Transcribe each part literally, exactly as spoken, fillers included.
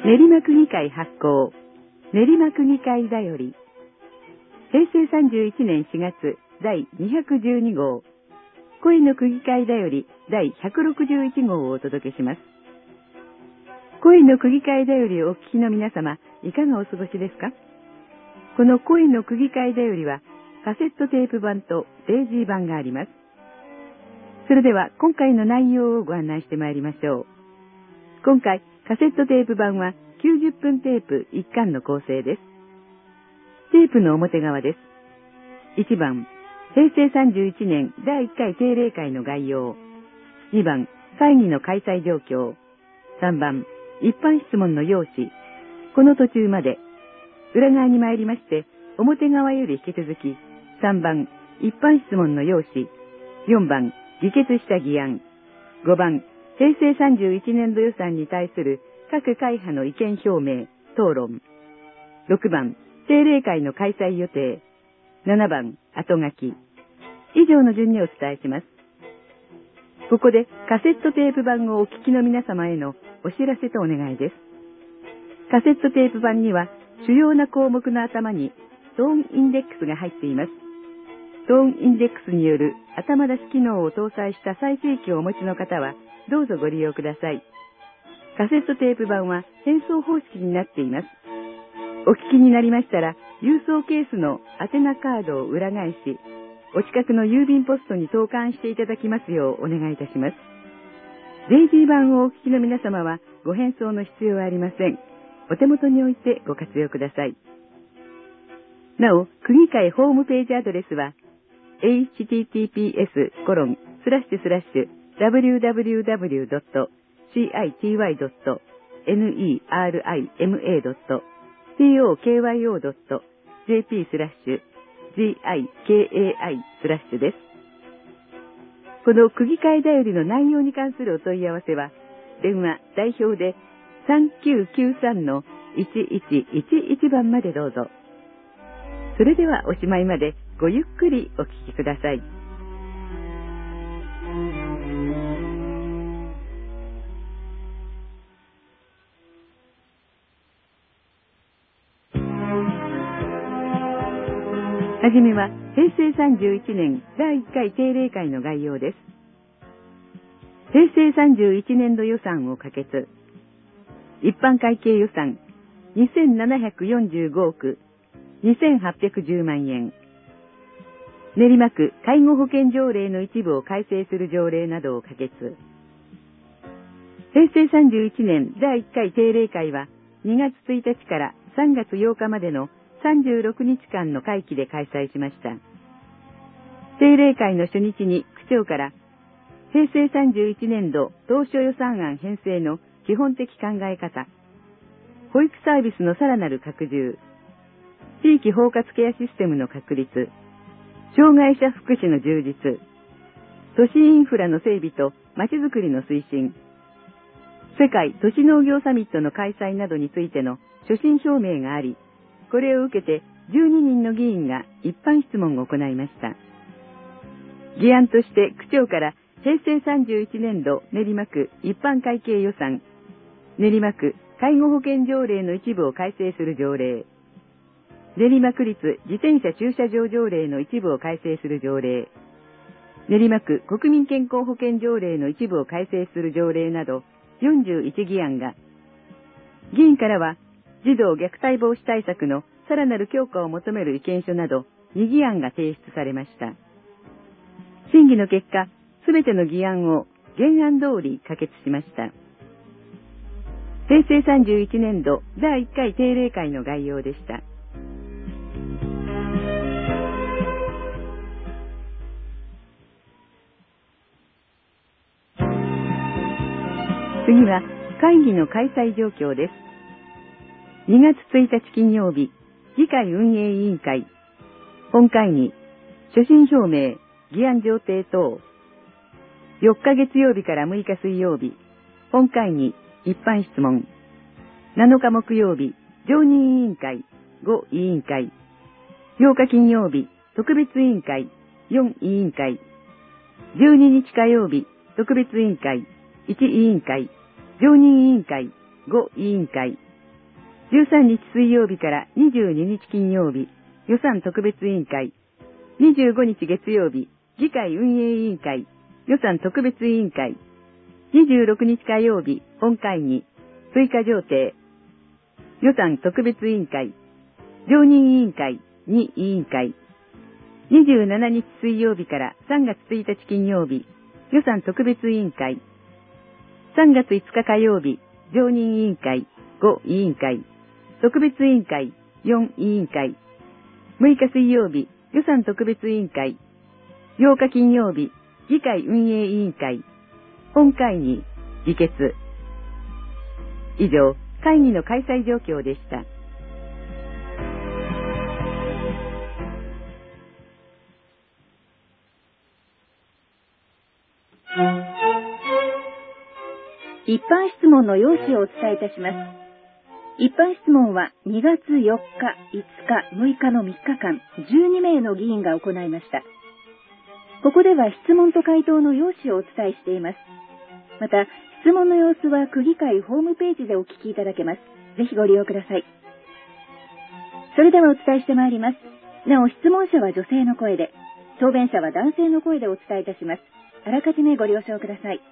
練馬区議会発行練馬区議会だより平成さんじゅういちねんしがつだいにひゃくじゅうにごう声の区議会だよりだいひゃくろくじゅういちごうをお届けします。声の区議会だよりをお聞きの皆様、いかがお過ごしですか？この声の区議会だよりはカセットテープ版とデイジー版があります。それでは今回の内容をご案内してまいりましょう。今回カセットテープ版はきゅうじゅっぷんテープいっかんの構成です。テープの表側です。いちばん、平成さんじゅういちねんだいいっかい定例会の概要。にばん、会議の開催状況。さんばん、一般質問の用紙。この途中まで。裏側に参りまして、表側より引き続き、さんばん、一般質問の用紙。よんばん、議決した議案。ごばん、平成さんじゅういちねんど予算に対する各会派の意見表明、討論。ろくばん、定例会の開催予定。ななばん、後書き。以上の順にお伝えします。ここでカセットテープ版をお聞きの皆様へのお知らせとお願いです。カセットテープ版には主要な項目の頭にトーンインデックスが入っています。トーンインデックスによる頭出し機能を搭載した再生機をお持ちの方はどうぞご利用ください。カセットテープ版は変装方式になっています。お聞きになりましたら郵送ケースの宛名カードを裏返し、お近くの郵便ポストに投函していただきますようお願いいたします。デイジー版をお聞きの皆様はご返送の必要はありません。お手元に置いてご活用ください。なお、区議会ホームページアドレスは エイチティーティーピーエスコロンスラッシュスラッシュダブリューダブリューダブリュードットシーアイティーワイドットネルドットティーオーケーワイオードットジェーピースラッシュ ジーアイケーエーアイ スラッシュです。この区議会だよりの内容に関するお問い合わせは、電話代表でさんきゅうきゅうさんのいちいちいちいちばんまでどうぞ。それではおしまいまでごゆっくりお聞きください。はじめは平成さんじゅういちねんだいいっかい定例会の概要です。平成さんじゅういちねんど予算を可決。一般会計予算にせんななひゃくよんじゅうごおくにせんはっぴゃくじゅうまんえん。練馬区介護保険条例の一部を改正する条例などを可決。平成さんじゅういちねんだいいっかい定例会はにがつついたちからさんがつようかまでのさんじゅうろくにちかんの会期で開催しました。定例会の初日に区長から平成さんじゅういちねんど当初予算案編成の基本的考え方、保育サービスのさらなる拡充、地域包括ケアシステムの確立、障害者福祉の充実、都市インフラの整備とまちづくりの推進、世界都市農業サミットの開催などについての所信表明があり、これを受けてじゅうににんの議員が一般質問を行いました。議案として区長から平成さんじゅういちねんど練馬区一般会計予算、練馬区介護保険条例の一部を改正する条例、練馬区立自転車駐車場条例の一部を改正する条例、練馬区国民健康保険条例の一部を改正する条例などよんじゅういち議案が、議員からは児童虐待防止対策のさらなる強化を求める意見書などに議案が提出されました。審議の結果、すべての議案を原案通り可決しました。平成さんじゅういちねんどだいいっかい定例会の概要でした。次は会議の開催状況です。にがつついたち金曜日、議会運営委員会、本会議、所信表明、議案上呈等。よっか月曜日からむいか水曜日、本会議、一般質問。なのか木曜日、常任委員会、ご委員会。ようか金曜日、特別委員会、よん委員会。じゅうににち火曜日、特別委員会、いち委員会、常任委員会、ご委員会、 じゅうさんにち水曜日からにじゅうににち金曜日、予算特別委員会。にじゅうごにち月曜日、議会運営委員会、予算特別委員会。にじゅうろくにち火曜日、本会議、追加条定。予算特別委員会、常任委員会、に委員会。にじゅうしちにち水曜日からさんがつついたち金曜日、予算特別委員会。さんがついつか火曜日、常任委員会、ご委員会。特別委員会、よん委員会。むいか水曜日、予算特別委員会。ようか金曜日、議会運営委員会。本会議、議決。以上、会議の開催状況でした。 一般質問の要旨をお伝えいたします。一般質問はにがつよっか、いつか、むいかのみっかかん、じゅうにめいの議員が行いました。ここでは質問と回答の要旨をお伝えしています。また、質問の様子は区議会ホームページでお聞きいただけます。ぜひご利用ください。それではお伝えしてまいります。なお、質問者は女性の声で、答弁者は男性の声でお伝えいたします。あらかじめご了承ください。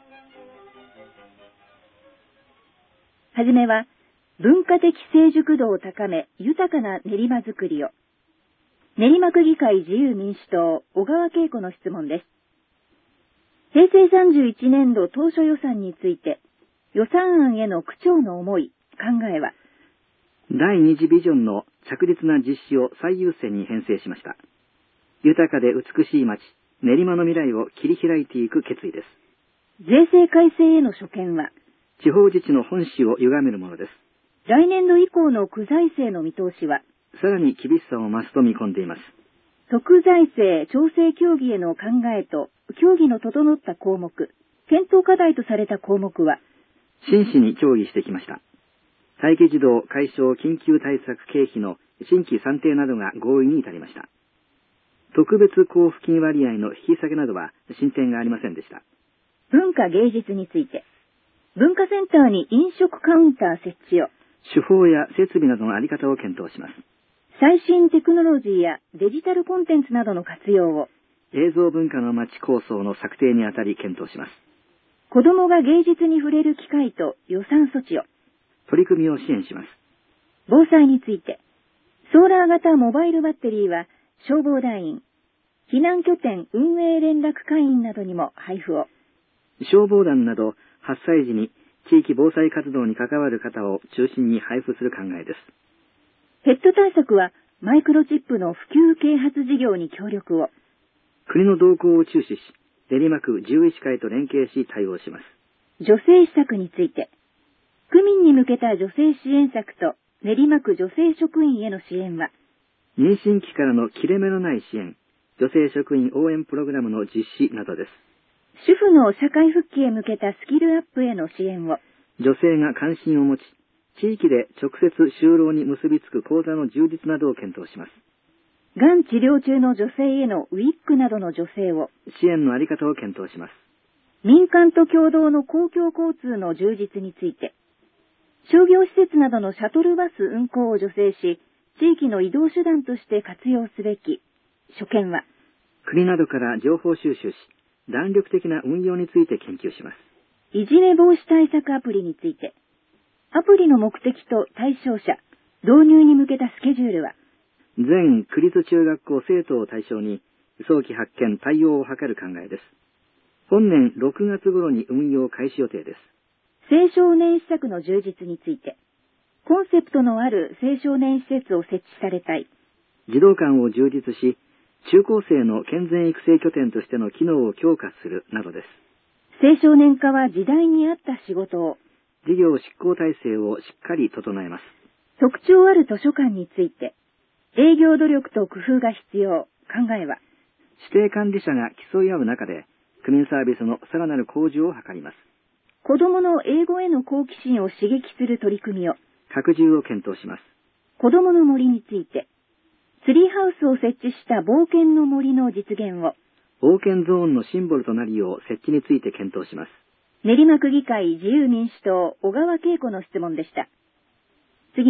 はじめは、文化的成熟度を高め、豊かな練馬づくりを。練馬区議会自由民主党、小川恵子の質問です。へいせいさんじゅういちねんど当初予算について、予算案への区長の思い、考えは。 だいに次ビジョンの着実な実施を最優先に編成しました。豊かで美しい街、練馬の未来を切り開いていく決意です。 税制改正への所見は。 地方自治の本質を歪めるものです。 来年度以降の区財政の見通しは。 さらに厳しさを増すと見込んでいます。 特財政調整協議への考えと、協議の整った項目、検討課題とされた項目は。 真摯に協議してきました。待機児童解消緊急対策経費の新規算定などが合意に至りました。特別交付金割合の引き下げなどは進展がありませんでした。 文化芸術について。文化センターに飲食カウンター設置を。 手法や設備などのあり方を検討します。 最新テクノロジーやデジタルコンテンツなどの活用を。 映像文化の街構想の策定にあたり検討します。 子どもが芸術に触れる機会と予算措置を。 取り組みを支援します。 防災について。ソーラー型モバイルバッテリーは消防団員、避難拠点運営連絡会員などにも配布を。 消防団など発災時に地域防災活動に関わる方を中心に配布する考えです。 ペット対策はマイクロチップの普及啓発事業に協力を。 国の動向を注視し、練馬区獣医師会と連携し対応します。 女性施策について。区民に向けた女性支援策と練馬区女性職員への支援は。 妊娠期からの切れ目のない支援、女性職員応援プログラムの実施などです。 主婦の社会復帰へ向けたスキルアップへの支援を。 女性が関心を持ち、地域で直接就労に結びつく講座の充実などを検討します。 がん治療中の女性へのウィッグなどの助成を。 支援のあり方を検討します。 民間と共同の公共交通の充実について。商業施設などのシャトルバス運行を助成し、地域の移動手段として活用すべき。所見は。 国などから情報収集し、弾力的な運用について研究します。 いじめ防止対策アプリについて。アプリの目的と対象者、導入に向けたスケジュールは。 全区立中学校生徒を対象に早期発見対応を図る考えです。本年ろくがつ頃に運用開始予定です。 青少年施策の充実について。コンセプトのある青少年施設を設置されたい。 児童館を充実し、中高生の健全育成拠点としての機能を強化するなどです。 青少年化は時代に合った仕事を。 事業執行体制をしっかり整えます。 特徴ある図書館について。営業努力と工夫が必要。考えは。 指定管理者が競い合う中で、区民サービスのさらなる向上を図ります。 子どもの英語への好奇心を刺激する取り組みを。 拡充を検討します。 子どもの森について。ツリーハウスを設置した冒険の森の実現を。 冒険ゾーンのシンボルとなるよう設置について検討します。 練馬区議会自由民主党小川恵子の質問でした。次は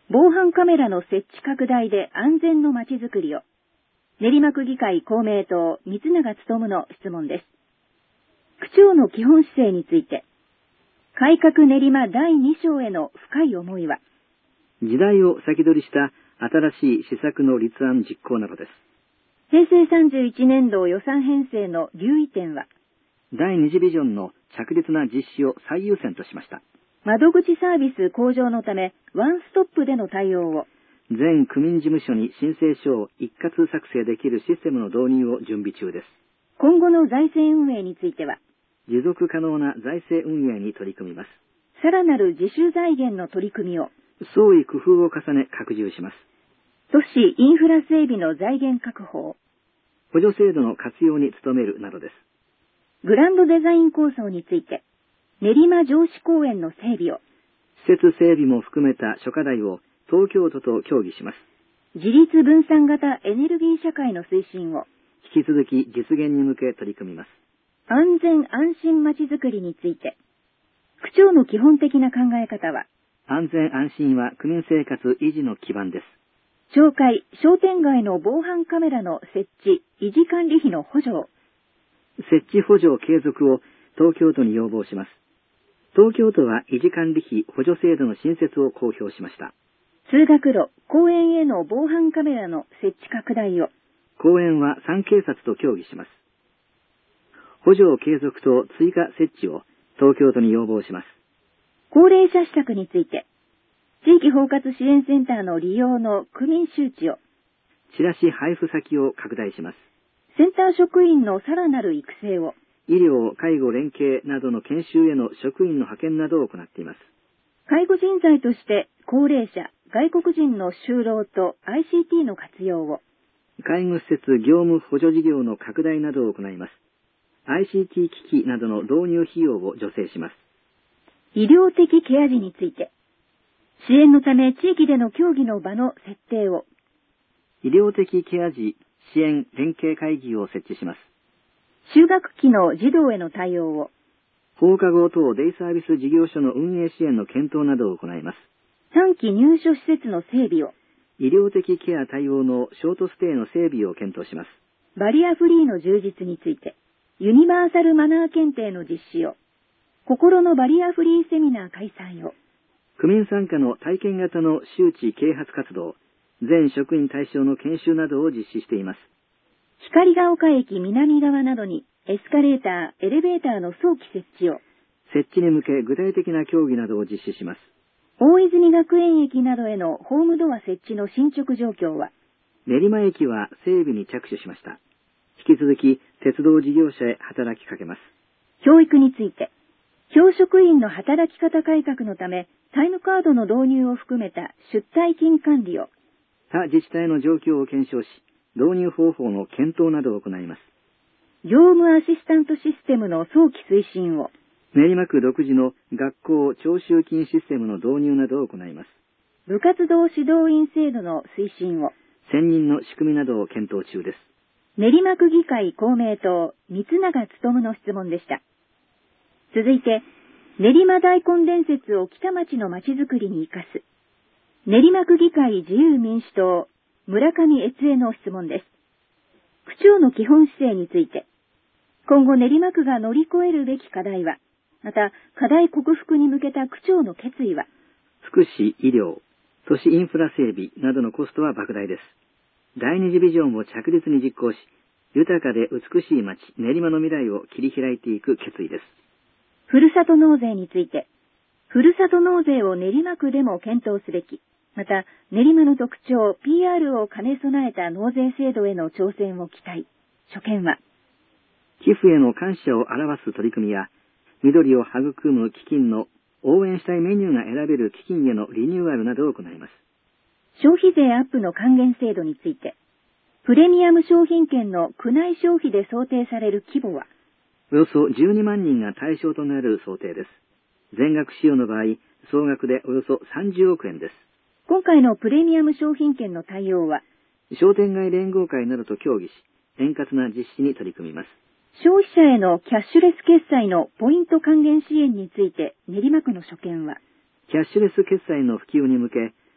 防犯カメラの設置拡大で安全のまちづくりを。練馬区議会公明党、三永勉の質問です。区長の基本姿勢について、改革練馬だいに章への深い思いは、 時代を先取りした新しい施策の立案実行などです。 平成さんじゅういちねん度予算編成の留意点は、 だいに次ビジョンの着実な実施を最優先としました。 窓口サービス向上のため、ワンストップでの対応を、 全区民事務所に申請書を一括作成できるシステムの導入を準備中です。 今後の財政運営については、 持続可能な財政運営に取り組みます。 さらなる自主財源の取り組みを、 創意工夫を重ね拡充します。 都市インフラ整備の財源確保を、 補助制度の活用に努めるなどです。 グランドデザイン構想について、練馬城址公園の整備を、 施設整備も含めた諸課題を東京都と協議します。 自立分散型エネルギー社会の推進を、 引き続き実現に向け取り組みます。 安全安心まちづくりについて、区長の基本的な考え方は、 安全安心は区民生活維持の基盤です。 町会、商店街の防犯カメラの設置、維持管理費の補助を、 設置補助継続を東京都に要望します。東京都は維持管理費補助制度の新設を公表しました。 通学路、公園への防犯カメラの設置拡大を、 公園は三警察と協議します。補助継続と追加設置を東京都に要望します。 高齢者施策について、地域包括支援センターの利用の区民周知を、 チラシ配布先を拡大します。 センター職員のさらなる育成を、 医療・介護連携などの研修への職員の派遣などを行っています。 介護人材として高齢者、外国人の就労と アイシーティー の活用を、 介護施設業務補助事業の拡大などを行います。アイシーティー 機器などの導入費用を助成します。 医療的ケア児について、支援のため地域での協議の場の設定を、 医療的ケア児支援連携会議を設置します。 就学期の児童への対応を、 放課後等デイサービス事業所の運営支援の検討などを行います。 短期入所施設の整備を、 医療的ケア対応のショートステイの整備を検討します。 バリアフリーの充実について、ユニバーサルマナー検定の実施を、心のバリアフリーセミナー開催を、 区民参加の体験型の周知啓発活動、全職員対象の研修などを実施しています。 光が丘駅南側などにエスカレーター、エレベーターの早期設置を、 設置に向け具体的な協議などを実施します。 大泉学園駅などへのホームドア設置の進捗状況は、 練馬駅は整備に着手しました。引き続き鉄道事業者へ働きかけます。 教育について、教職員の働き方改革のため、タイムカードの導入を含めた出退勤管理を、 他自治体の状況を検証し、導入方法の検討などを行います。 業務アシスタントシステムの早期推進を、 練馬区独自の学校徴収金システムの導入などを行います。 部活動指導員制度の推進を、 専任の仕組みなどを検討中です。 練馬区議会公明党、三永勉の質問でした。続いて、練馬大根伝説を北町の町づくりに生かす、練馬区議会自由民主党、村上悦恵の質問です。区長の基本姿勢について、今後練馬区が乗り越えるべき課題は、また課題克服に向けた区長の決意は、 福祉、医療、都市インフラ整備などのコストは莫大です。第二次ビジョンを着実に実行し、豊かで美しい町、練馬の未来を切り開いていく決意です。 ふるさと納税について、ふるさと納税を練馬区でも検討すべき、また練馬の特徴 ピーアール を兼ね備えた納税制度への挑戦を期待。所見は、 寄付への感謝を表す取り組みや、緑を育む基金の応援したいメニューが選べる基金へのリニューアルなどを行います。 消費税アップの還元制度について、プレミアム商品券の区内消費で想定される規模は、 およそじゅうにまんにんが対象となる想定です。全額使用の場合、総額でおよそさんじゅうおくえんです。 今回のプレミアム商品券の対応は、 商店街連合会などと協議し、円滑な実施に取り組みます。 消費者へのキャッシュレス決済のポイント還元支援について練馬区の所見は、 キャッシュレス決済の普及に向け、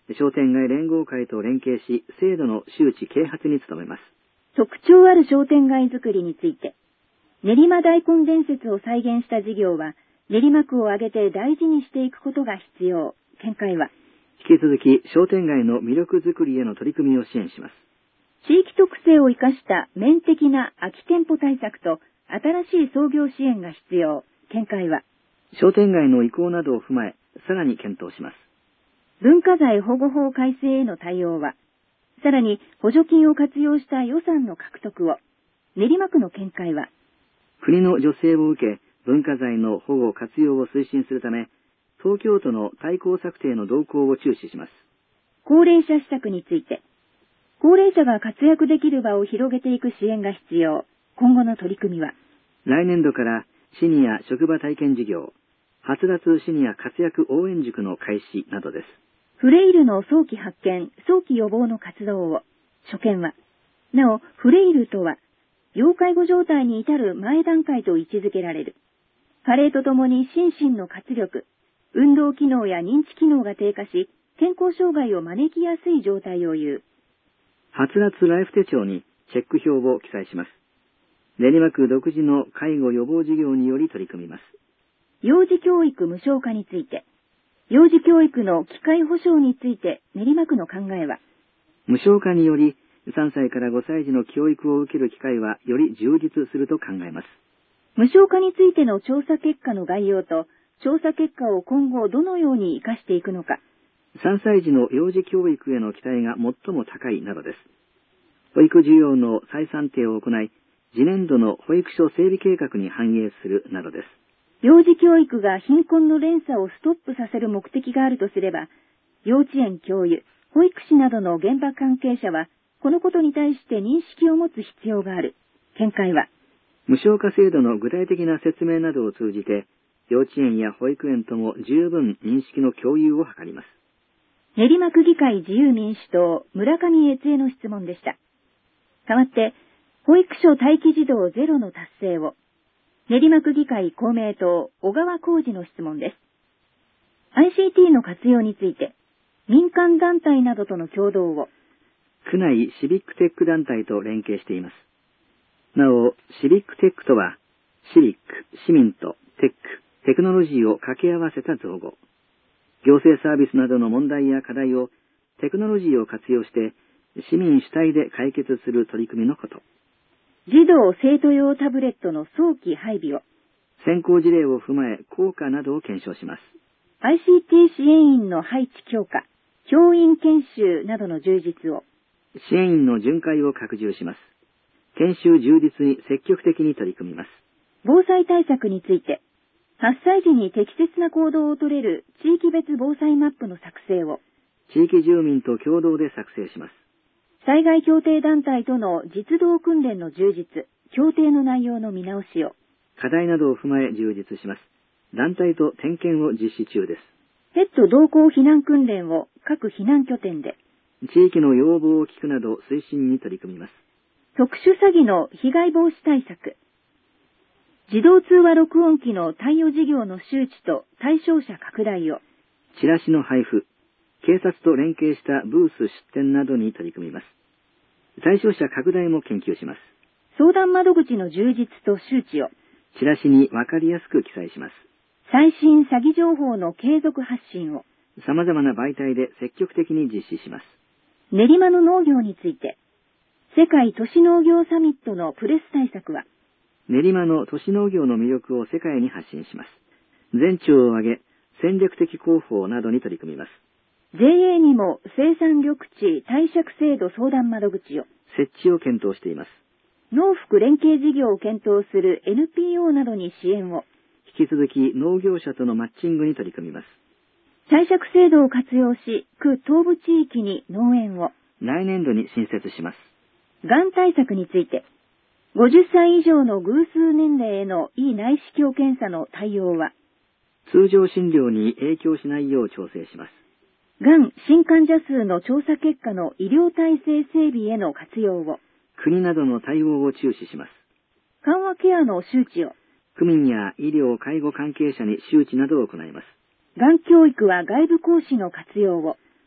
商店街連合会と連携し、制度の周知啓発に努めます。 特徴ある商店街づくりについて、練馬大根伝説を再現した事業は、練馬区を挙げて大事にしていくことが必要。見解は、 引き続き商店街の魅力づくりへの取り組みを支援します。 地域特性を生かした面的な空き店舗対策と新しい創業支援が必要。見解は、 商店街の意向などを踏まえ、さらに検討します。 文化財保護法改正への対応は、さらに補助金を活用した予算の獲得を。練馬区の見解は、 国の助成を受け、文化財の保護活用を推進するため、東京都の大綱策定の動向を注視します。 高齢者施策について、高齢者が活躍できる場を広げていく支援が必要。今後の取り組みは、 来年度からシニア職場体験事業、発達シニア活躍応援塾の開始などです。 フレイルの早期発見、早期予防の活動を。所見は、なお、フレイルとは、要介護状態に至る前段階と位置づけられる。加齢とともに心身の活力、運動機能や認知機能が低下し、健康障害を招きやすい状態を言う。 はつらつライフ手帳にチェック表を記載します。練馬区独自の介護予防事業により取り組みます。 幼児教育無償化について、幼児教育の機会保障について練馬区の考えは、 無償化によりさんさいからごさい児の教育を受ける機会はより充実すると考えます。 無償化についての調査結果の概要と、調査結果を今後どのように活かしていくのか。 さんさい児の幼児教育への期待が最も高いなどです。保育需要の再算定を行い、次年度の保育所整備計画に反映するなどです。 幼児教育が貧困の連鎖をストップさせる目的があるとすれば、幼稚園教諭、保育士などの現場関係者は、このことに対して認識を持つ必要がある。見解は、 無償化制度の具体的な説明などを通じて、幼稚園や保育園とも十分認識の共有を図ります。 練馬区議会自由民主党、村上悦恵の質問でした。代わって、保育所待機児童ゼロの達成を。練馬区議会公明党、小川浩二の質問です。アイシーティー の活用について、民間団体などとの共同を。 区内シビックテック団体と連携しています。なお、シビックテックとは、シビック、市民とテック、テクノロジーを掛け合わせた造語。行政サービスなどの問題や課題をテクノロジーを活用して市民主体で解決する取り組みのこと。 児童生徒用タブレットの早期配備を。 先行事例を踏まえ効果などを検証します。 アイシーティー 支援員の配置強化、教員研修などの充実を。 支援員の巡回を拡充します。研修充実に積極的に取り組みます。 防災対策について、はっさい児に適切な行動をとれる地域別防災マップの作成を。 地域住民と共同で作成します。 災害協定団体との実動訓練の充実、協定の内容の見直しを。 課題などを踏まえ充実します。団体と点検を実施中です。 ペット同行避難訓練を各避難拠点で。 地域の要望を聞くなど推進に取り組みます。 特殊詐欺の被害防止対策。自動通話録音機の貸与事業の周知と対象者拡大を。 チラシの配布、警察と連携したブース出展などに取り組みます。対象者拡大も研究します。 相談窓口の充実と周知を。 チラシにわかりやすく記載します。 最新詐欺情報の継続発信を。 様々な媒体で積極的に実施します。 練馬の農業について、世界都市農業サミットのプレス対策は、 練馬の都市農業の魅力を世界に発信します。全庁を挙げ、戦略的広報などに取り組みます。 ジェーエー にも生産緑地貸借制度相談窓口を。 設置を検討しています。 農福連携事業を検討する エヌピーオー などに支援を。 引き続き農業者とのマッチングに取り組みます。 貸借制度を活用し、区東部地域に農園を。 来年度に新設します。 がん対策について、ごじゅっさい以上の偶数年齢への胃内視鏡検査の対応は、 通常診療に影響しないよう調整します。 がん新患者数の調査結果の医療体制整備への活用を。 国などの対応を注視します。 緩和ケアの周知を。 区民や医療・介護関係者に周知などを行います。 がん教育は外部講師の活用を。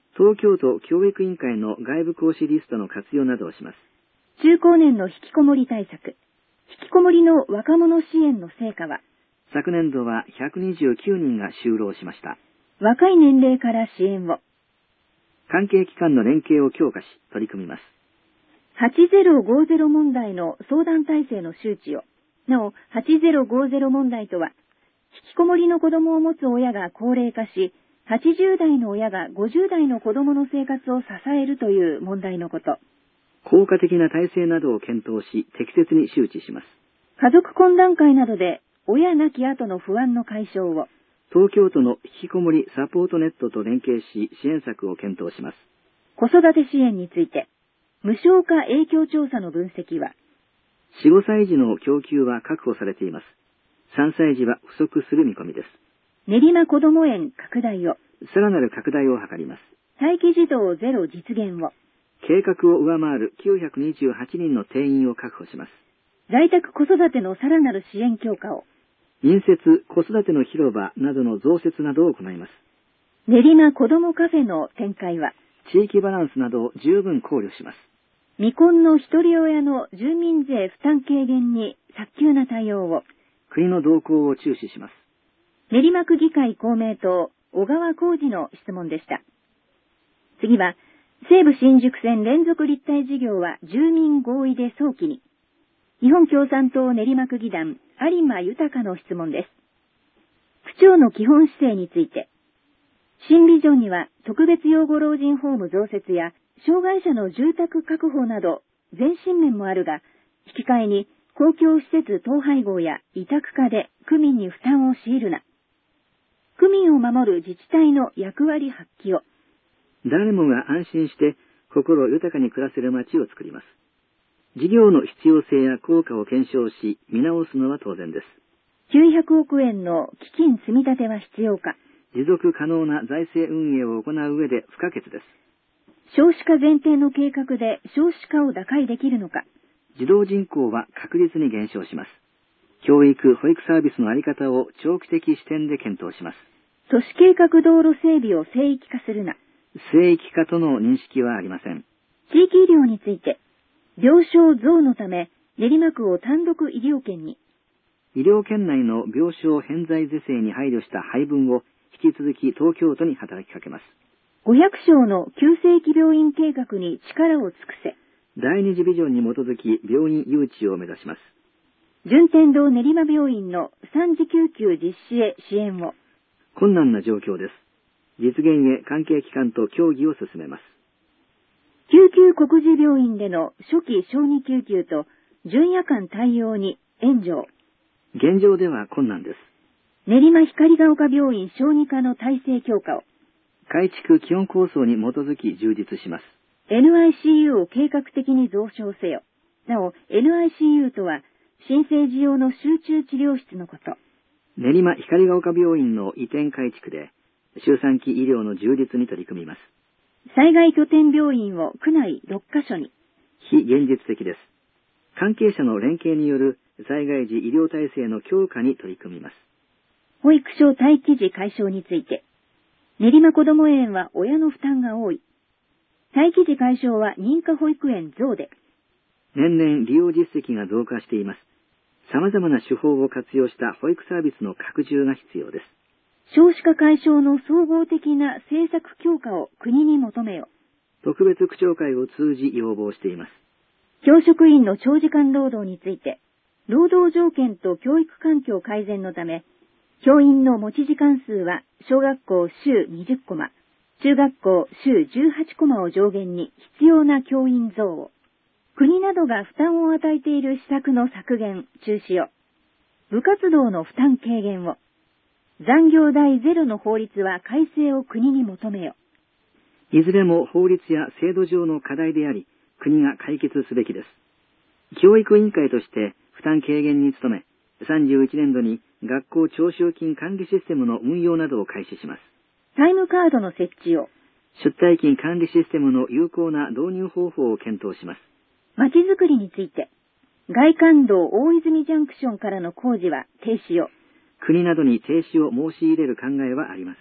東京都教育委員会の外部講師リストの活用などをします。 中高年の引きこもり対策、引きこもりの若者支援の成果は、 昨年度はひゃくにじゅうきゅうにんが就労しました。 若い年齢から支援を。 関係機関の連携を強化し取り組みます。 はちゼロごゼロ問題の相談体制の周知を。なお、はちゼロごゼロ問題とは、引きこもりの子供を持つ親が高齢化し、はちじゅう代の親がごじゅう代の子供の生活を支えるという問題のこと。 効果的な体制などを検討し、適切に周知します。 家族懇談会などで、親亡き後の不安の解消を。 東京都の引きこもりサポートネットと連携し、支援策を検討します。 子育て支援について、無償化影響調査の分析は、 よん、ごさい児の供給は確保されています。さんさい児は不足する見込みです。 練馬こども園拡大を。 さらなる拡大を図ります。 待機児童ゼロ実現を。 計画を上回るきゅうひゃくにじゅうはちにんの定員を確保します。 在宅子育てのさらなる支援強化を。 隣接子育ての広場などの増設などを行います。 練馬こどもカフェの展開は、 地域バランスなどを十分考慮します。 未婚の一人親の住民税負担軽減に早急な対応を。 国の動向を注視します。 練馬区議会公明党、小川浩二の質問でした。次は、西武新宿線連続立体事業は住民合意で早期に。日本共産党練馬区議団、有馬豊の質問です。区長の基本姿勢について、新ビジョンには特別養護老人ホーム増設や障害者の住宅確保など前進面もあるが、引き換えに公共施設統廃合や委託化で区民に負担を強いるな。区民を守る自治体の役割発揮を。 誰もが安心して心豊かに暮らせる街を作ります。事業の必要性や効果を検証し見直すのは当然です。 きゅうひゃくおくえんの基金積み立ては必要か。 持続可能な財政運営を行う上で不可欠です。 少子化前提の計画で少子化を打開できるのか。 児童人口は確実に減少します。教育・保育サービスの在り方を長期的視点で検討します。 都市計画道路整備を聖域化するな。 聖域化との認識はありません。 地域医療について、病床増のため練馬区を単独医療圏に。 医療圏内の病床偏在是正に配慮した配分を引き続き東京都に働きかけます。 ごひゃく床の急性期病院計画に力を尽くせ。 第二次ビジョンに基づき病院誘致を目指します。 順天堂練馬病院の三次救急実施へ支援を。 困難な状況です。実現へ関係機関と協議を進めます。 救急告示病院での初期小児救急と準夜間対応に援助を。 現状では困難です。 練馬光が丘病院小児科の体制強化を。 改築基本構想に基づき充実します。 エヌアイシーユー を計画的に増床せよ。なお、エヌアイシーユー とは、新生児用の集中治療室のこと。 練馬光が丘病院の移転改築で、周産期医療の充実に取り組みます。 災害拠点病院を区内ろっかしょに。 非現実的です。関係者の連携による災害時医療体制の強化に取り組みます。 保育所待機時解消について、練馬こども園は親の負担が多い。待機時解消は認可保育園増で。 年々利用実績が増加しています。様々な手法を活用した保育サービスの拡充が必要です。 少子化解消の総合的な政策強化を国に求めよ。 特別区長会を通じ要望しています。 教職員の長時間労働について、労働条件と教育環境改善のため、教員の持ち時間数は小学校週にじゅっコマ、中学校週じゅうはちコマを上限に必要な教員増を、国などが負担を与えている施策の削減、中止を、部活動の負担軽減を、残業代ゼロの法律は改正を国に求めよ。 いずれも法律や制度上の課題であり、国が解決すべきです。教育委員会として負担軽減に努め、さんじゅういちねんどに学校徴収金管理システムの運用などを開始します。 タイムカードの設置を。 出退金管理システムの有効な導入方法を検討します。 まちづくりについて、外環道大泉ジャンクションからの工事は停止を。 国などに停止を申し入れる考えはありません。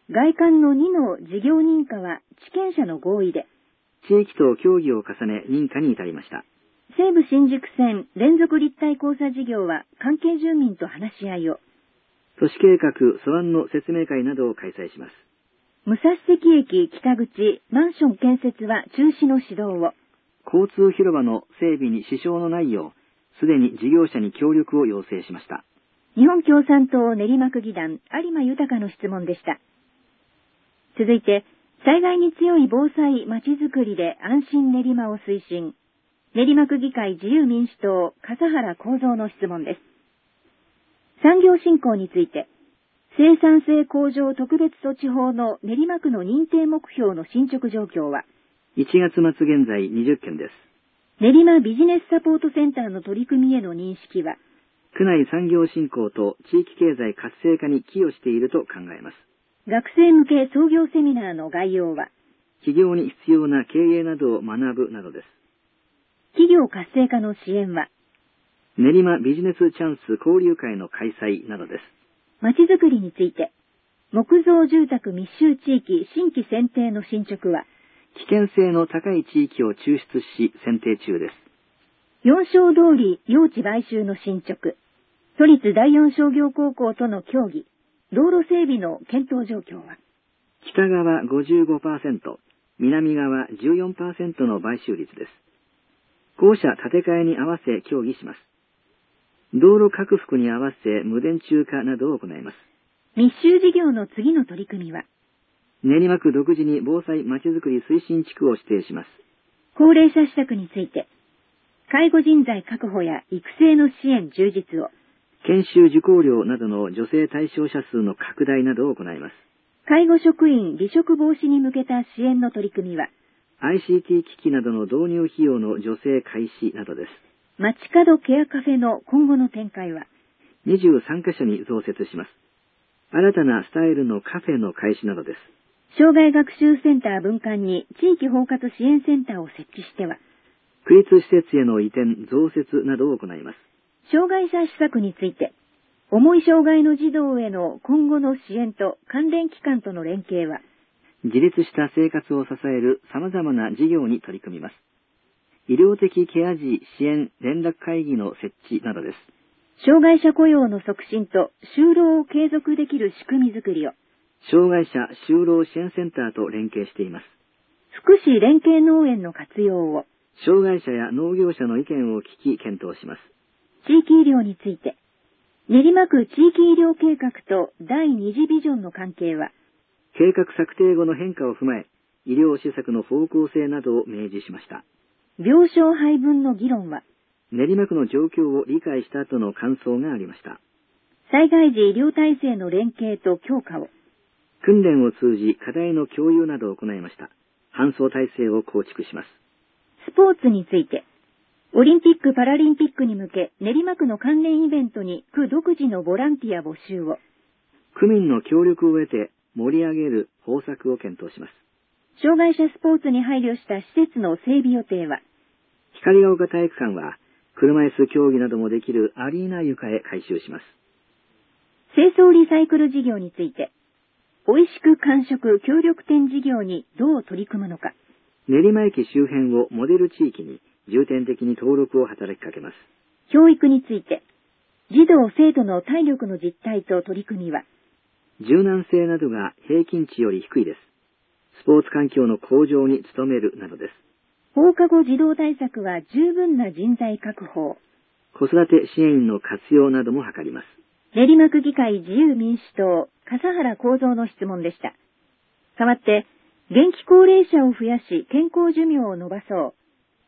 外環のにの事業認可は地権者の合意で、 地域と協議を重ね認可に至りました。 西武新宿線連続立体交差事業は関係住民と話し合いを、 都市計画素案の説明会などを開催します。 武蔵関駅北口マンション建設は中止の指導を、 交通広場の整備に支障のないよう、すでに事業者に協力を要請しました。 日本共産党練馬区議団有馬豊の質問でした。続いて、災害に強い防災まちづくりで安心練馬を推進。練馬区議会自由民主党笠原幸三の質問です。産業振興について、生産性向上特別措置法の練馬区の認定目標の進捗状況は、 いちがつ末現在にじゅっけんです。 練馬ビジネスサポートセンターの取り組みへの認識は、 区内産業振興と地域経済活性化に寄与していると考えます。 学生向け創業セミナーの概要は、 企業に必要な経営などを学ぶなどです。 企業活性化の支援は、 練馬ビジネスチャンス交流会の開催などです。 まちづくりについて、木造住宅密集地域新規選定の進捗は、 危険性の高い地域を抽出し選定中です。 四商通り用地買収の進捗、都立第四商業高校との協議、道路整備の検討状況は、 北側 ごじゅうごパーセント、南側 じゅうよんパーセント の買収率です。校舎建て替えに合わせ協議します。道路拡幅に合わせ無電柱化などを行います。 密集事業の次の取り組みは、 練馬区独自に防災まちづくり推進地区を指定します。 高齢者施策について、介護人材確保や育成の支援充実を、 研修受講料などの女性対象者数の拡大などを行います。 介護職員離職防止に向けた支援の取り組みは、 アイシーティー 機器などの導入費用の助成開始などです。 街角ケアカフェの今後の展開は、 にじゅうさんかしょに増設します。新たなスタイルのカフェの開始などです。 障害学習センター分館に地域包括支援センターを設置しては、 区立施設への移転、増設などを行います。 障害者施策について、重い障害の児童への今後の支援と関連機関との連携は、 自立した生活を支える様々な事業に取り組みます。医療的ケア児支援連絡会議の設置などです。 障害者雇用の促進と就労を継続できる仕組みづくりを、 障害者就労支援センターと連携しています。 福祉連携農園の活用を、 障害者や農業者の意見を聞き検討します。 地域医療について、練馬区地域医療計画とだいに次ビジョンの関係は、 計画策定後の変化を踏まえ、医療施策の方向性などを明示しました。 病床配分の議論は、 練馬区の状況を理解した後の感想がありました。 災害時医療体制の連携と強化を、 訓練を通じ課題の共有などを行いました。搬送体制を構築します。 スポーツについて、オリンピック・パラリンピックに向け練馬区の関連イベントに区独自のボランティア募集を、 区民の協力を得て盛り上げる方策を検討します。 障害者スポーツに配慮した施設の整備予定は、 光が丘体育館は車椅子競技などもできるアリーナ床へ改修します。 清掃リサイクル事業について、おいしく完食協力店事業にどう取り組むのか。 練馬駅周辺をモデル地域に重点的に登録を働きかけます。 教育について、児童生徒の体力の実態と取り組みは、 柔軟性などが平均値より低いです。スポーツ環境の向上に努めるなどです。 放課後児童対策は十分な人材確保。 子育て支援員の活用なども図ります。 練馬区議会自由民主党、笠原幸三の質問でした。代わって、元気高齢者を増やし健康寿命を延ばそう。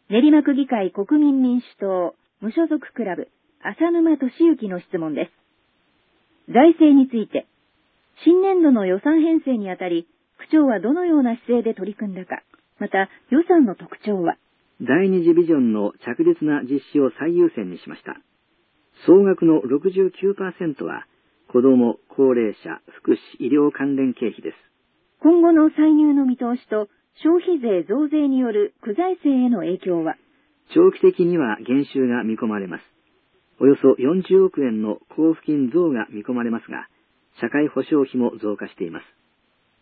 練馬区議会国民民主党、無所属クラブ、浅沼俊之の質問です。財政について、新年度の予算編成にあたり、区長はどのような姿勢で取り組んだか、また予算の特徴は、 だいに次ビジョンの着実な実施を最優先にしました。総額の ろくじゅうきゅうパーセント は、子ども、高齢者、福祉、医療関連経費です。 今後の歳入の見通しと消費税増税による区財政への影響は、 長期的には減収が見込まれます。およそよんじゅうおくえんの交付金増が見込まれますが、社会保障費も増加しています。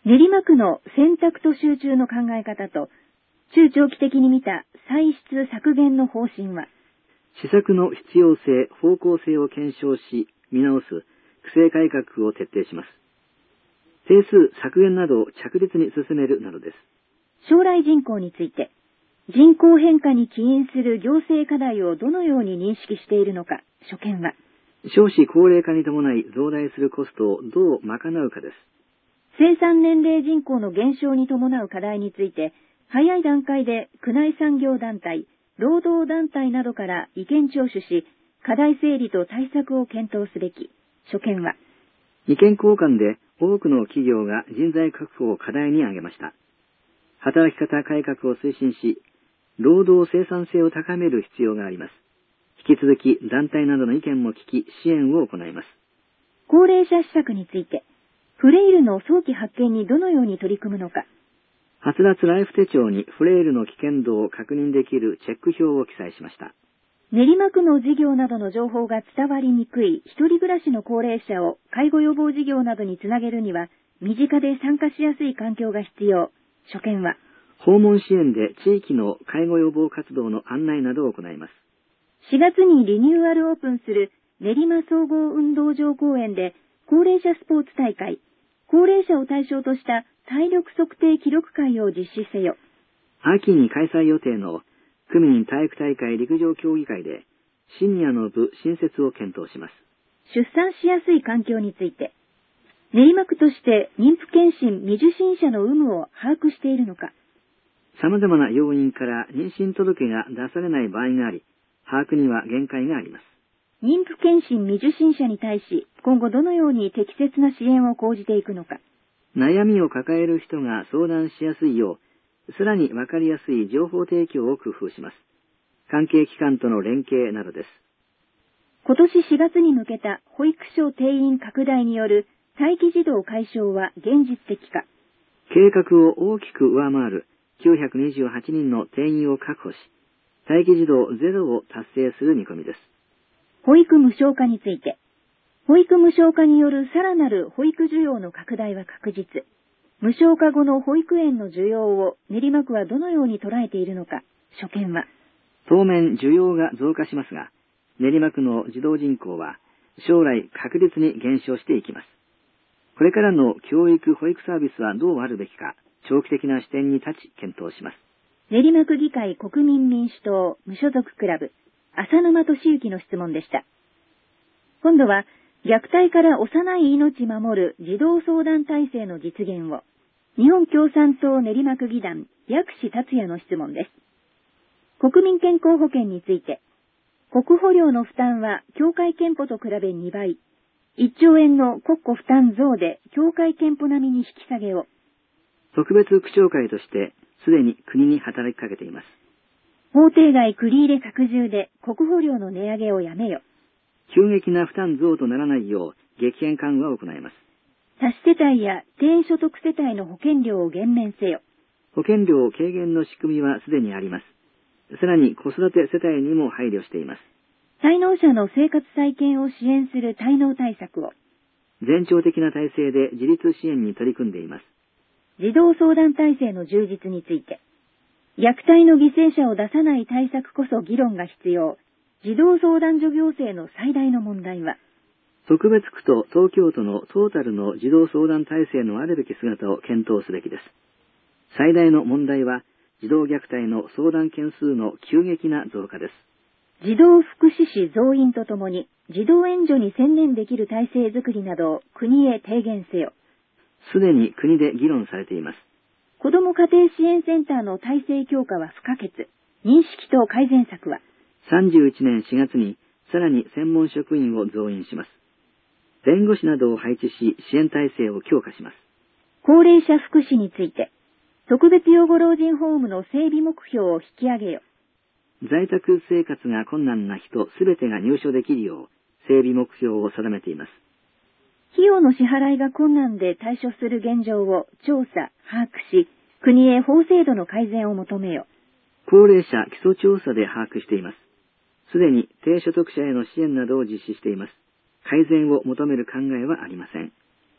練馬区の選択と集中の考え方と、中長期的に見た歳出削減の方針は、 施策の必要性、方向性を検証し、見直す、区政改革を徹底します。定数削減などを着実に進めるなどです。 将来人口について、人口変化に起因する行政課題をどのように認識しているのか、所見は、 少子高齢化に伴い増大するコストをどう賄うかです。 生産年齢人口の減少に伴う課題について、早い段階で区内産業団体、労働団体などから意見聴取し、課題整理と対策を検討すべき、所見は、 意見交換で多くの企業が人材確保を課題に挙げました。働き方改革を推進し、労働生産性を高める必要があります。引き続き団体などの意見も聞き、支援を行います。 高齢者施策について、フレイルの早期発見にどのように取り組むのか。 はつらつライフ手帳にフレイルの危険度を確認できるチェック表を記載しました。 練馬区の事業などの情報が伝わりにくい一人暮らしの高齢者を介護予防事業などにつなげるには、身近で参加しやすい環境が必要。所見は、 訪問支援で地域の介護予防活動の案内などを行います。 しがつにリニューアルオープンする練馬総合運動場公園で高齢者スポーツ大会、高齢者を対象とした体力測定記録会を実施せよ。 秋に開催予定の区民体育大会陸上競技会でシニアの部新設を検討します。 出産しやすい環境について、練馬区として妊婦健診未受診者の有無を把握しているのか。 様々な要因から妊娠届が出されない場合があり、把握には限界があります。 妊婦健診未受診者に対し、今後どのように適切な支援を講じていくのか。 悩みを抱える人が相談しやすいよう、さらにわかりやすい情報提供を工夫します。関係機関との連携などです。 今年しがつに向けた保育所定員拡大による待機児童解消は現実的か。 計画を大きく上回るきゅうひゃくにじゅうはちにんの定員を確保し、待機児童ゼロを達成する見込みです。 保育無償化について、保育無償化によるさらなる保育需要の拡大は確実。無償化後の保育園の需要を練馬区はどのように捉えているのか。所見は、 当面需要が増加しますが、練馬区の児童人口は将来確実に減少していきます。これからの教育保育サービスはどうあるべきか、長期的な視点に立ち検討します。 練馬区議会国民民主党無所属クラブ、浅沼俊之の質問でした。今度は、虐待から幼い命守る児童相談体制の実現を、日本共産党練馬区議団薬師達也の質問です。国民健康保険について、国保料の負担は協会健保と比べにばい、いっちょうえんの国庫負担増で協会健保並みに引き下げを。 特別区長会としてすでに国に働きかけています。 法定外繰り入れ拡充で国保料の値上げをやめよ。 急激な負担増とならないよう激変緩和を行います。 多子世帯や低所得世帯の保険料を減免せよ。 保険料軽減の仕組みはすでにあります。さらに子育て世帯にも配慮しています。 滞納者の生活再建を支援する滞納対策を。 全庁的な体制で自立支援に取り組んでいます。 児童相談体制の充実について、虐待の犠牲者を出さない対策こそ議論が必要。児童相談所行政の最大の問題は、 特別区と東京都のトータルの児童相談体制のあるべき姿を検討すべきです。最大の問題は、児童虐待の相談件数の急激な増加です。 児童福祉士増員とともに、児童援助に専念できる体制づくりなどを国へ提言せよ。 すでに国で議論されています。 子ども家庭支援センターの体制強化は不可欠。認識と改善策は、 さんじゅういちねんしがつにさらに専門職員を増員します。弁護士などを配置し支援体制を強化します。 高齢者福祉について、特別養護老人ホームの整備目標を引き上げよ。 在宅生活が困難な人すべてが入所できるよう整備目標を定めています。 費用の支払いが困難で対処する現状を調査、把握し、国へ法制度の改善を求めよ。 高齢者基礎調査で把握しています。すでに低所得者への支援などを実施しています。改善を求める考えはありません。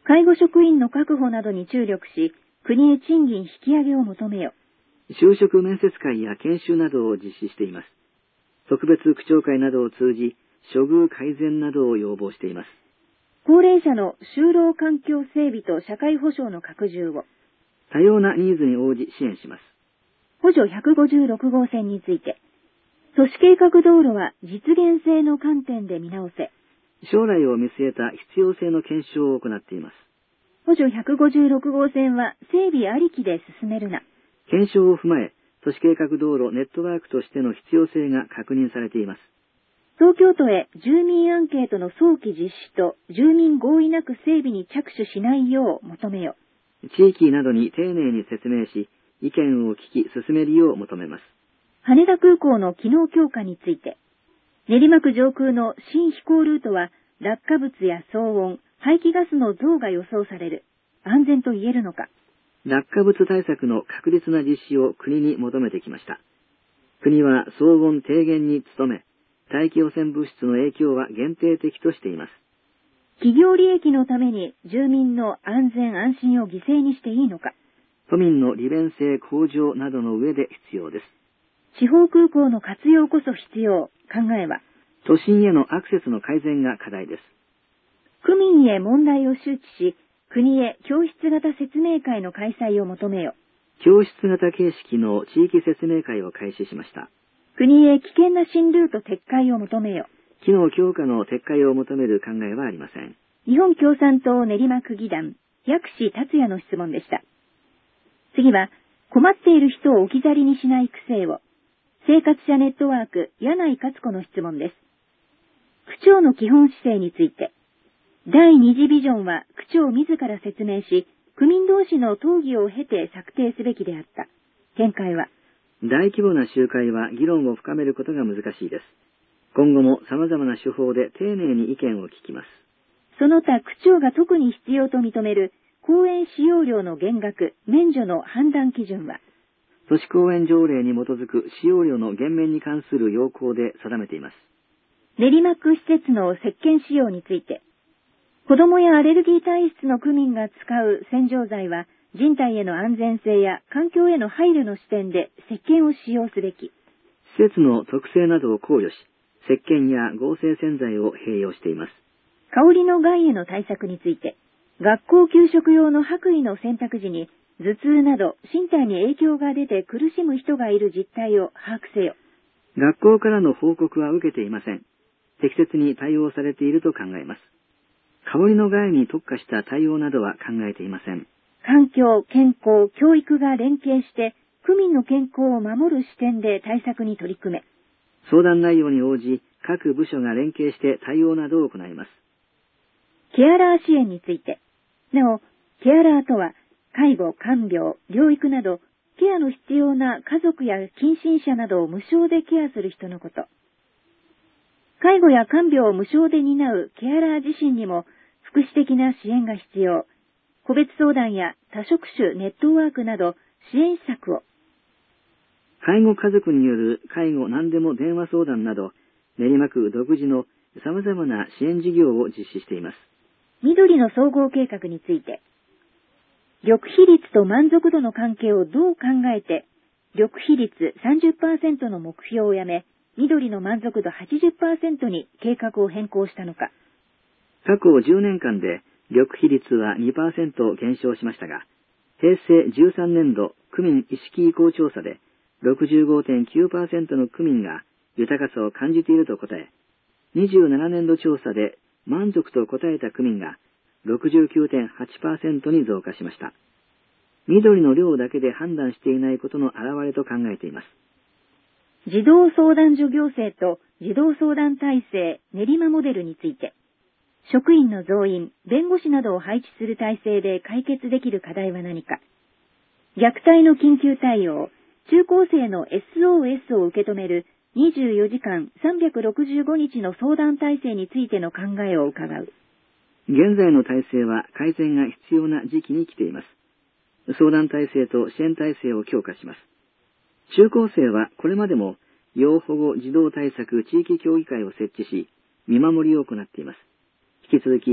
介護職員の確保などに注力し、国へ賃金引き上げを求めよ。 就職面接会や研修などを実施しています。特別区長会などを通じ、処遇改善などを要望しています。 高齢者の就労環境整備と社会保障の拡充を。 多様なニーズに応じ支援します。 補助ひゃくごじゅうろくごうせんについて、都市計画道路は実現性の観点で見直せ。 将来を見据えた必要性の検証を行っています。 補助ひゃくごじゅうろくごうせんは整備ありきで進めるな。 検証を踏まえ、都市計画道路ネットワークとしての必要性が確認されています。 東京都へ住民アンケートの早期実施と住民合意なく整備に着手しないよう求めよ。 地域などに丁寧に説明し、意見を聞き進めるよう求めます。 羽田空港の機能強化について、練馬区上空の新飛行ルートは落下物や騒音、排気ガスの増が予想される。安全と言えるのか。 落下物対策の確実な実施を国に求めてきました。国は騒音低減に努め、大気汚染物質の影響は限定的としています。 企業利益のために住民の安全安心を犠牲にしていいのか。 都民の利便性向上などの上で必要です。 地方空港の活用こそ必要。考えは。 都心へのアクセスの改善が課題です。 区民へ問題を周知し、国へ教室型説明会の開催を求めよ。 教室型形式の地域説明会を開始しました。 国へ危険な新ルート撤回を求めよ。 機能強化の撤回を求める考えはありません。 日本共産党練馬区議団、薬師達也の質問でした。次は、困っている人を置き去りにしない癖を。生活者ネットワーク、柳井勝子の質問です。区長の基本姿勢について、第二次ビジョンは区長自ら説明し、区民同士の討議を経て策定すべきであった。見解は、 大規模な集会は議論を深めることが難しいです。今後も様々な手法で丁寧に意見を聞きます。 その他区長が特に必要と認める公園使用料の減額、免除の判断基準は、 都市公園条例に基づく使用料の減免に関する要項で定めています。 練馬区施設の石鹸使用について、子どもやアレルギー体質の区民が使う洗浄剤は人体への安全性や環境への配慮の視点で石鹸を使用すべき。 施設の特性などを考慮し、石鹸や合成洗剤を併用しています。 香りの害への対策について、学校給食用の白衣の選択時に頭痛など身体に影響が出て苦しむ人がいる実態を把握せよ。 学校からの報告は受けていません。適切に対応されていると考えます。香りの害に特化した対応などは考えていません。 環境、健康、教育が連携して区民の健康を守る視点で対策に取り組め。 相談内容に応じ、各部署が連携して対応などを行います。 ケアラー支援について、なお、ケアラーとは、介護、看病、療育など、ケアの必要な家族や近親者などを無償でケアする人のこと。介護や看病を無償で担うケアラー自身にも、福祉的な支援が必要。個別相談や多職種ネットワークなど支援施策を。 介護家族による介護何でも電話相談など、練馬区独自の様々な支援事業を実施しています。 緑の総合計画について、緑比率と満足度の関係をどう考えて、緑比率 さんじゅっパーセント の目標をやめ、緑の満足度 はちじゅっパーセント に計画を変更したのか。 過去じゅうねんかんで緑比率は にパーセント 減少しましたが、平成じゅうさんねんど区民意識移行調査で ろくじゅうごてんきゅうパーセント の区民が豊かさを感じていると答え、にじゅうななねんど調査で満足と答えた区民が ろくじゅうきゅうてんはちパーセント に増加しました。緑の量だけで判断していないことの表れと考えています。 児童相談所行政と児童相談体制練馬モデルについて、職員の増員、弁護士などを配置する体制で解決できる課題は何か。虐待の緊急対応、中高生の エスオーエス を受け止めるにじゅうよじかんさんびゃくろくじゅうごにちの相談体制についての考えを伺う。 現在の体制は改善が必要な時期に来ています。相談体制と支援体制を強化します。中高生はこれまでも要保護児童対策地域協議会を設置し、見守りを行っています。引き続き、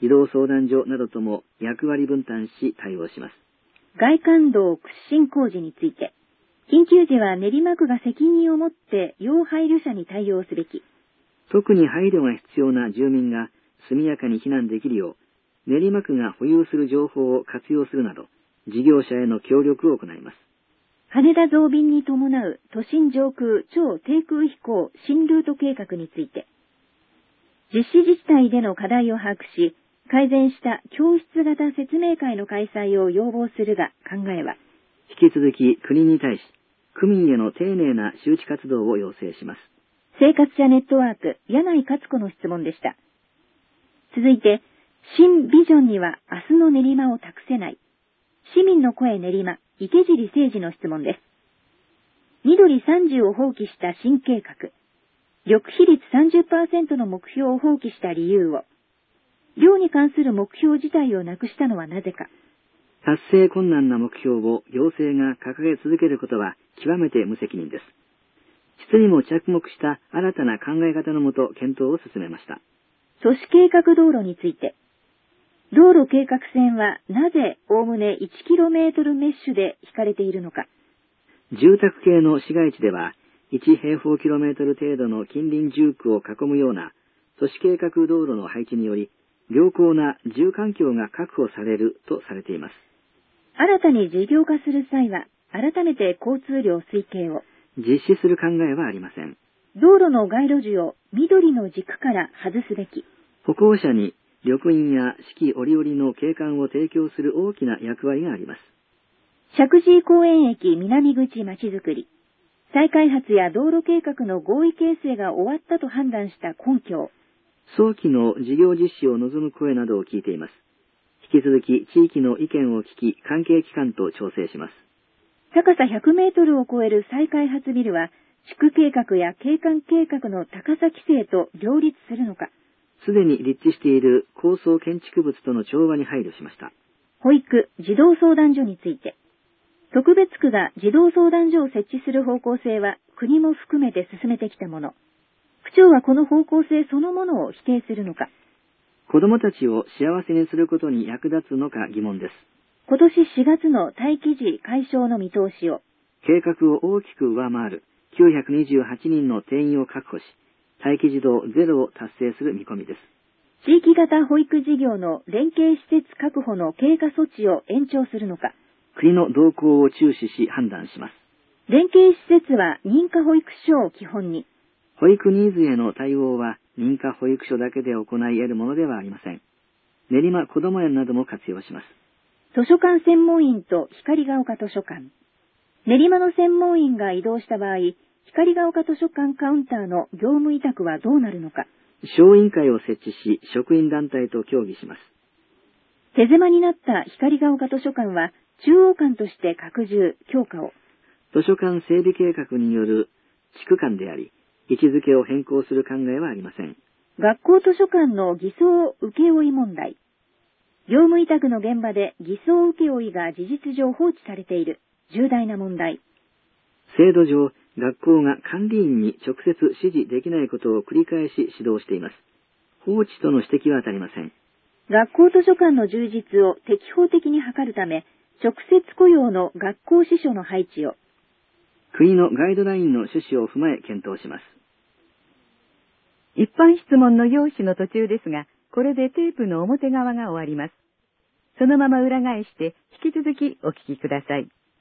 児童相談所などとも役割分担し対応します。 外環道屈伸工事について、緊急時は練馬区が責任を持って要配慮者に対応すべき。 特に配慮が必要な住民が速やかに避難できるよう、練馬区が保有する情報を活用するなど、事業者への協力を行います。 羽田増便に伴う都心上空超低空飛行新ルート計画について、実施自治体での課題を把握し、改善した教室型説明会の開催を要望するが、考えは、 引き続き国に対し、区民への丁寧な周知活動を要請します。 生活者ネットワーク、柳井勝子の質問でした。続いて、新ビジョンには明日の練馬を託せない。市民の声練馬、池尻誠二の質問です。緑さんじゅうを放棄した新計画。緑比率 さんじゅっパーセント の目標を放棄した理由を。量に関する目標自体をなくしたのはなぜか。 達成困難な目標を行政が掲げ続けることは極めて無責任です。質にも着目した新たな考え方のもと検討を進めました。 都市計画道路について、道路計画線はなぜおおむね いちキロメートル メッシュで引かれているのか。 住宅系の市街地ではいち平方キロメートル程度の近隣住区を囲むような都市計画道路の配置により、良好な住環境が確保されるとされています。 新たに事業化する際は、改めて交通量推計を。 実施する考えはありません。 道路の街路樹を緑の軸から外すべき。 歩行者に緑蔭や四季折々の景観を提供する大きな役割があります。 石神井公園駅南口まちづくり。再開発や道路計画の合意形成が終わったと判断した根拠を。 早期の事業実施を望む声などを聞いています。引き続き地域の意見を聞き、関係機関と調整します。 高さひゃくメートルを超える再開発ビルは、地区計画や景観計画の高さ規制と両立するのか。 すでに立地している高層建築物との調和に配慮しました。 保育、児童相談所について、特別区が児童相談所を設置する方向性は国も含めて進めてきたもの。区長はこの方向性そのものを否定するのか。 子どもたちを幸せにすることに役立つのか疑問です。 今年しがつの待機児解消の見通しを。 計画を大きく上回るきゅうひゃくにじゅうはちにんの定員を確保し、待機児童ゼロを達成する見込みです。 地域型保育事業の連携施設確保の経過措置を延長するのか。 国の動向を注視し判断します。 連携施設は認可保育所を基本に。 保育ニーズへの対応は認可保育所だけで行い得るものではありません。練馬こども園なども活用します。 図書館専門員と光が丘図書館。練馬の専門員が移動した場合、光が丘図書館カウンターの業務委託はどうなるのか。 小委員会を設置し、職員団体と協議します。 手狭になった光が丘図書館は、中央館として拡充、強化を。 図書館整備計画による地区間であり、位置づけを変更する考えはありません。 学校図書館の偽装請負問題。業務委託の現場で偽装請負が事実上放置されている重大な問題。 制度上、学校が管理員に直接指示できないことを繰り返し指導しています。放置との指摘は当たりません。 学校図書館の充実を適法的に図るため、直接雇用の学校司書の配置を。 国のガイドラインの趣旨を踏まえ検討します。 一般質問の用紙の途中ですが、これでテープの表側が終わります。そのまま裏返して引き続きお聞きください。